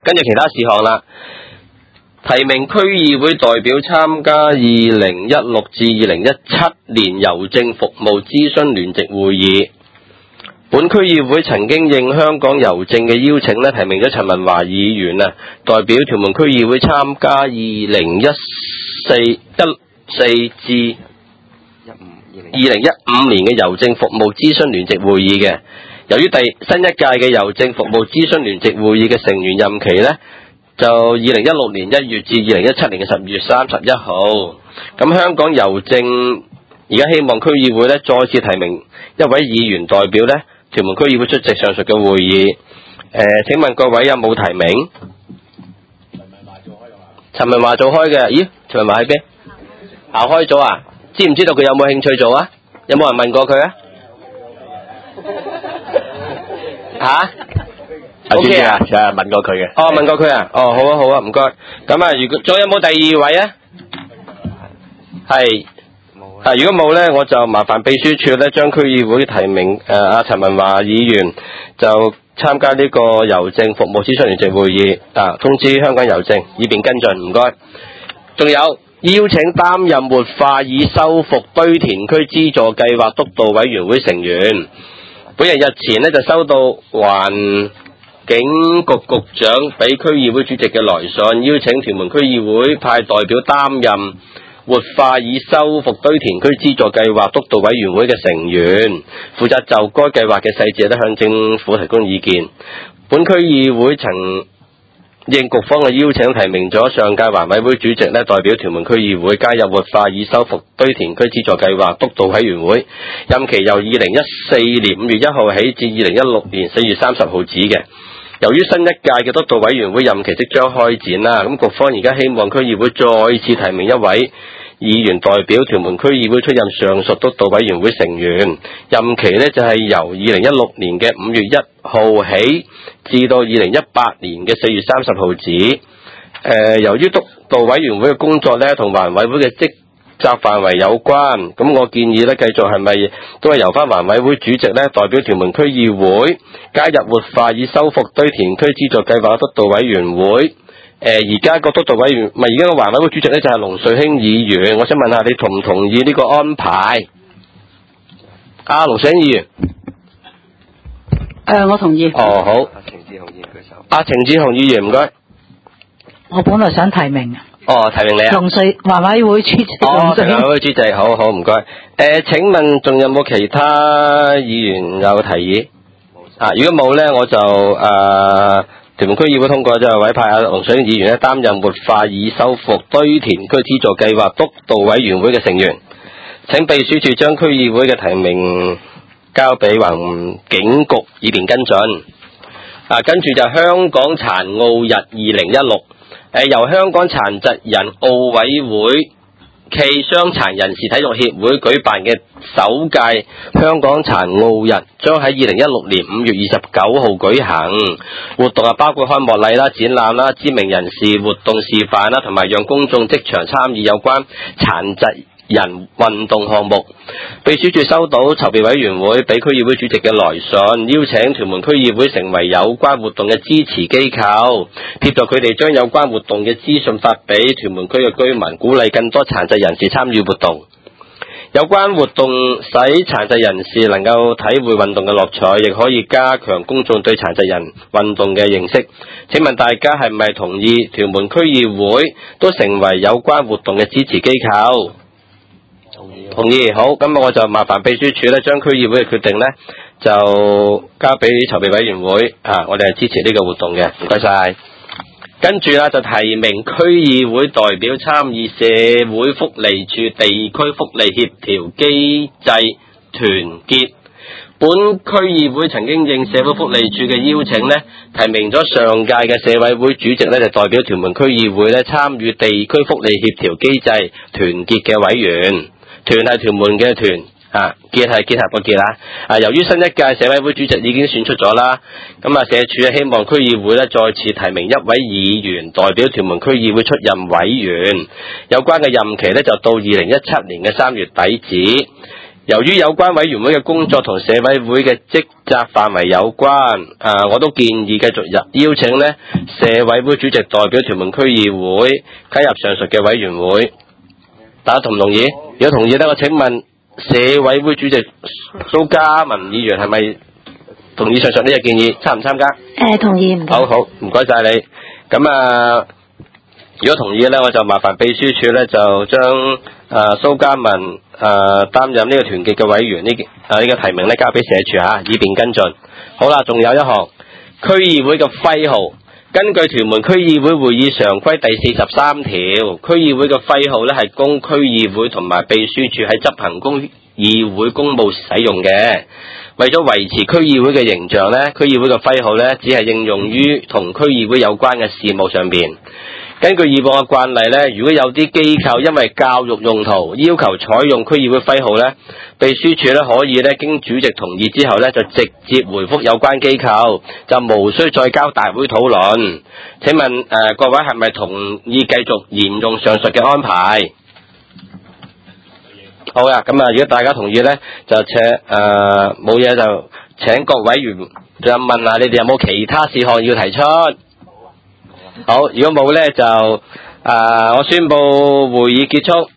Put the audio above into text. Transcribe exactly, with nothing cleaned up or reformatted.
跟住其他事項啦。提名區議會代表參加二零一六至二零一七年郵政服務諮詢聯席會議。本區議會曾經應香港郵政嘅邀請咧，提名咗陳文華議員啊，代表屯門區議會參加二零一四一四至二零一五年嘅郵政服務諮詢聯席會議嘅。由於第新一屆嘅郵政服務諮詢聯席會議嘅成員任期呢，就二零一六年一月至二零一七年嘅十二月三十一號。咁香港郵政而家希望區議會呢再次提名一位議員代表呢屯門區議會出席上述嘅會議。誒、呃，請問各位有冇提名？陳文華做開嘅，咦？陳文華喺邊？行開咗啊？知唔知道佢有冇興趣做啊？有冇人問過佢啊？吓？O K 啊？有人問過佢嘅。哦，問過佢啊？哦，好啊，好啊，唔該。咁啊，如果仲有冇第二位啊？係。啊，如果冇咧，我就麻煩秘書處咧，將區議會提名誒阿陳文華議員就參加呢個郵政服務諮詢聯席會議啊，通知香港郵政以便跟進，唔該。仲有邀請擔任活化已修復堆填區資助計劃督導委員會成員。本人日前呢就收到環境局局長俾區議會主席嘅來信，邀請屯門區議會派代表擔任活化已修復堆填區資助計劃督導委員會嘅成員，負責就該計劃嘅細節咧向政府提供意見。本區議會曾應局方嘅邀請，提名咗上屆環委會主席咧，代表屯門區議會加入活化已修復堆填區資助計劃督導委員會，任期由二零一四年五月一號起至二零一六年四月三十號止嘅。由於新一屆嘅督導委員會任期即將開展啦，咁局方而家希望區議會再次提名一位議員代表屯門區議會出任上述督導委員會成員，任期呢就係由二零一六年嘅五月一號起至到二零一八年嘅四月三十號止。呃、由於督導委員會嘅工作呢同環委會嘅職責範圍有關，咁我建議呢繼續係咪都係由翻環委會主席呢代表屯門區議會加入活化已修復堆填區資助計劃督導委員會。誒，而家個督導委員，唔係而家個環委會主席咧就係龍瑞興議員，我想問下你同唔同意呢個安排？啊，龍瑞興議員。誒、 呃，我同意。 哦，好。阿程志雄議員舉手。阿程志雄議員，唔該。 我本來想提名。 哦，提名你啊。 龍瑞環委會主席。 哦，提名環委會主席，好好，唔該。誒、呃，請問仲有冇其他議員有提議？啊，如果冇咧，我就誒。呃屯門區議會通過就委派阿龍水議員咧擔任活化已修復堆填區資助計劃督導委員會嘅成員。請秘書處將區議會嘅提名交俾環境局以便跟進。啊，跟住就香港殘奧日二零一六，誒由香港殘疾人奧委會暨傷殘人士體育協會舉辦嘅首屆香港殘奧日將喺二零一六年五月二十九號舉行。活動啊包括開幕禮啦、展覽啦、知名人士活動示範啦，同埋讓公眾即場參與有關殘疾人運動項目。秘書處收到籌備委員會俾區議會主席嘅來信，邀請屯門區議會成為有關活動嘅支持機構，協助佢哋將有關活動嘅資訊發俾屯門區嘅居民，鼓勵更多殘疾人士參與活動。有關活動使殘疾人士能夠體會運動嘅樂趣，亦可以加強公眾對殘疾人運動嘅認識。請問大家係咪同意屯門區議會都成為有關活動嘅支持機構？同意，好，咁我就麻煩秘書處咧，將區議會嘅決定咧就交俾籌備委員會啊，我哋係支持呢個活動嘅，唔該晒。跟住啦，就提名區議會代表參與社會福利處地區福利協調機制團結。本區議會曾經應社會福利處嘅邀請咧，提名咗上屆嘅社委會主席咧，就代表屯門區議會咧參與地區福利協調機制團結嘅委員。團係屯門嘅團，啊結係結合個結啦。啊，由於新一屆社委會主席已經選出咗啦，咁啊社署希望區議會咧再次提名一位議員代表屯門區議會出任委員。有關嘅任期咧就到二零一七年嘅三月底止。 由於有關委員會嘅工作同社委會嘅職責範圍有關，啊，我都建議繼續邀請呢社委會主席代表屯門區議會加入上述嘅委員會。大家同唔同意？如果同意呢，我請問社委會主席蘇嘉文議員係咪同意上述呢個建議？參唔參加？ 誒，同意唔該。 好好，唔該晒你。咁啊，如果同意呢，我就麻煩秘書處呢，就將啊蘇嘉文啊擔任呢個團結嘅委員呢啊呢個提名呢，交俾社署嚇，以便跟進。好啦，仲有一項區議會嘅徽號。根據屯門區議會會議常規第四十三條，區議會嘅徽號呢係供區議會同埋秘書處喺執行公議會公務使用嘅。為咗維持區議會嘅形象呢，區議會嘅徽號呢只係應用於同區議會有關嘅事務上邊。根據以往嘅慣例呢，如果有啲機構因為教育用途要求採用區議會徽號呢，秘書處呢可以呢經主席同意之後呢，就直接回覆有關機構，就無需再交大會討論。請問誒、呃、各位係咪同意繼續沿用上述嘅安排？好啊，咁啊，如果大家同意呢，就請誒冇嘢就請各委員就問下你哋有冇其他事項要提出。好，如果冇呢，就誒、呃、我宣布會議結束。